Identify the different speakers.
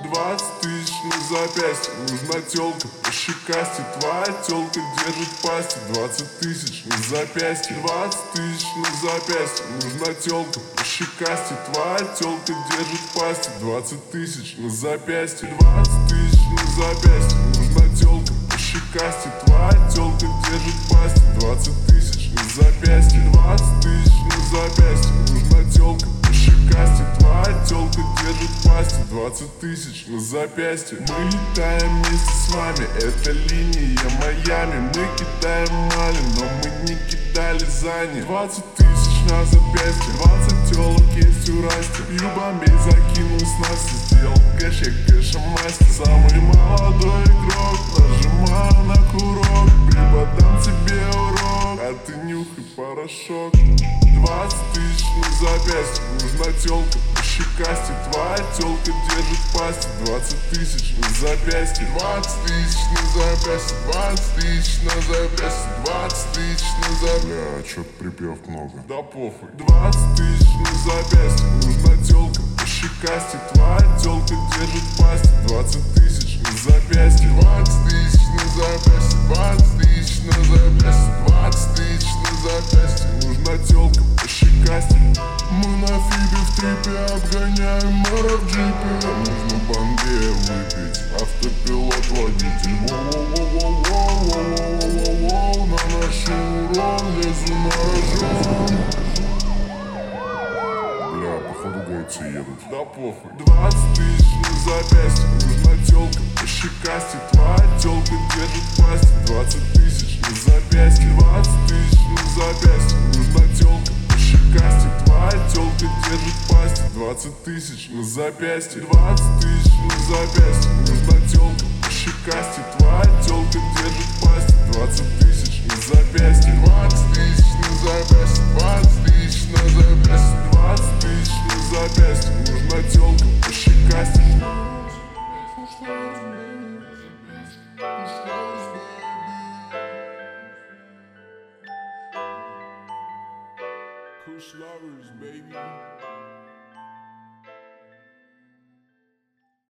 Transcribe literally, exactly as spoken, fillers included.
Speaker 1: Двадцать тысяч на запястье, нужна тёлка по щекасти. Твоя тёлка держит пасти. Двадцать тысяч на запястье, двадцать тысяч на запястье, нужна тёлка по щекасти. Твоя тёлка держит пасти. Двадцать тысяч на запястье, двадцать тысяч на запястье, нужна тёлка по щекасти. Твоя тёлка держит пасти. Двадцать тысяч на запястье, двадцать тысяч на запястье, нужна тёлка по щекасти. Твоя тёлка держит пасти. Двадцать тысяч на запястье. Мы летаем вместе с вами, это линия Майами. Мы кидаем мали, но мы не кидали за ней. Двадцать тысяч на запястье, двадцать тёлок есть у Расти. Пью бомбей, закинул с нас, сделал кэш, я кэша мастер. Самый молодой игрок, нажимаю на курок. Преподам тебе урок, а ты нюхай порошок. Двадцать тысяч на запястье, нужна тёлка по щекасти. Твоя тёлка держит пасти. Двадцать тысяч на запястье, двадцать тысяч на запястье, двадцать тысяч на запястье, двадцать тысяч на запястье.
Speaker 2: Бля, чё-то припев много.
Speaker 1: Да похуй. Двадцать тысяч на запястье, нужна тёлка по щекасти. Твоя тёлка держит пасти. Двадцать тысяч на запястье,
Speaker 2: двадцать тысяч на запястье, двадцать тысяч на запястье, двадцать тысяч на запястье,
Speaker 1: нужна тёлка по щекасти.
Speaker 2: Мы на фибе в трипе обгоняем мэра в джипе. Нужно бомбея выпить, автопилот водитель. Воу-воу-воу-воу-воу-воу-воу-воу. Наношу урон, лезу на рожон. Бля, походу гайцы едут.
Speaker 1: Да похуй. Двадцать тысяч на запястье, нужна тёлка по щекасти. Твоя тёлка держит пасти. Двадцать тысяч на запястье, двадцать тысяч на запястье, нужна тёлка по щекасти. Твоя тёлка держит пасти. Двадцать тысяч на запястье, двадцать тысяч на запястье, нужна тёлка по щекасти. Твоя тёлка держит пасти. Двадцать тысяч на запястье,
Speaker 2: двадцать тысяч на запястье, двадцать тысяч на запястье,
Speaker 1: двадцать тысяч на запястье, нужна тёлка по щекасти.
Speaker 2: Kush lovers, baby.